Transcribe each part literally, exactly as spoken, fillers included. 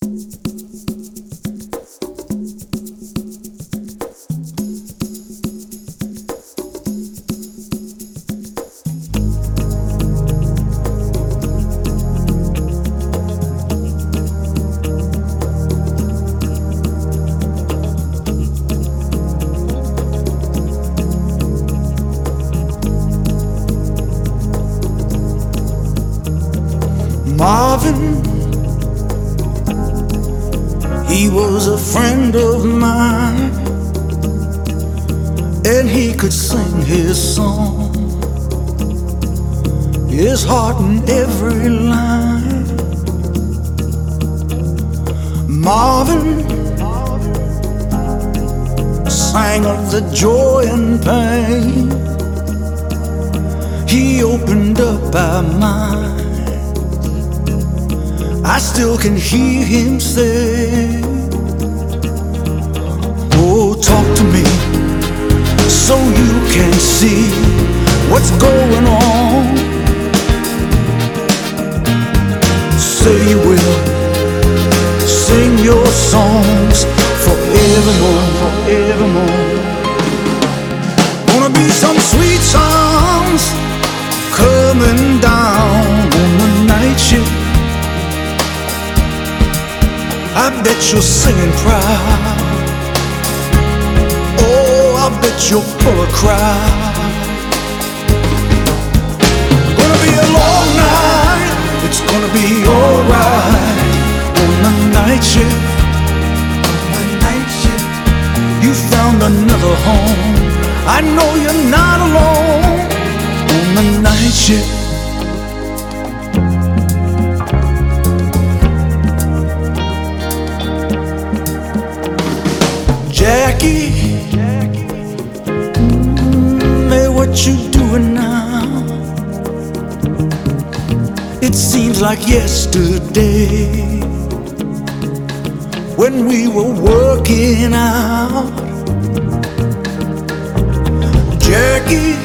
Marvin, he was a friend of mine, and he could sing his song, his heart in every line. Marvin sang of the joy and pain. He opened up our minds. I still can hear him say, oh, talk to me so you can see what's going on. Say you will sing your songs forevermore, forevermore. Gonna be some sweet songs coming down on the night shift. I bet you're singing proud. Oh, I bet you're full of crowd. Gonna be a long night. It's gonna be alright on the night shift. On the night shift. You found another home. I know you're not alone on the night shift. Jackie, mm, hey, what you doing now? It seems like yesterday when we were working out. Jackie,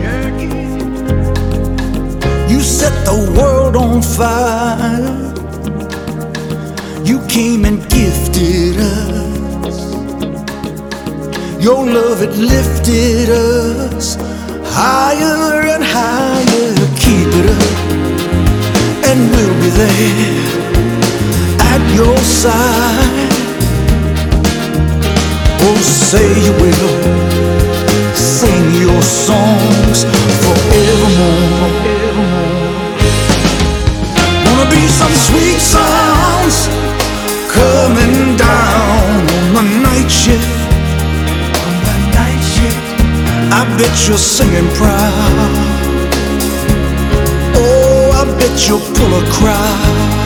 you set the world on fire. You came and gifted us. Your love, it lifted us higher and higher. Keep it up, and we'll be there at your side. Oh, say you will sing your songs forevermore, forevermore. Wanna be some sweet sounds coming down on the night shift. I bet you're singing proud. Oh, I bet you'll pull a crowd.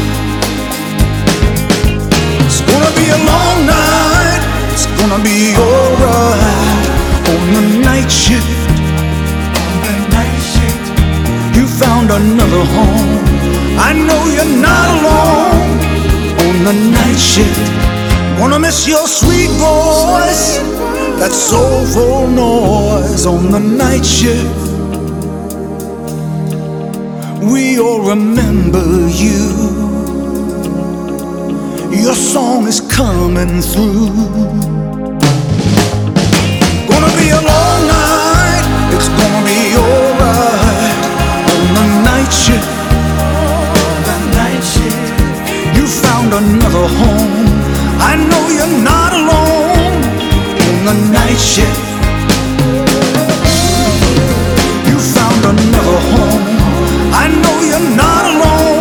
It's gonna be a long night. It's gonna be alright on the night shift. On the night shift. You found another home. I know you're not alone on the night shift. Wanna miss your sweet voice, that soulful noise on the night shift. We all remember you. Your song is coming through. Gonna be a long night. It's gonna be alright on the night shift. On the night shift. You found another home. I know you're not alone on the night shift. You found another home. I know you're not alone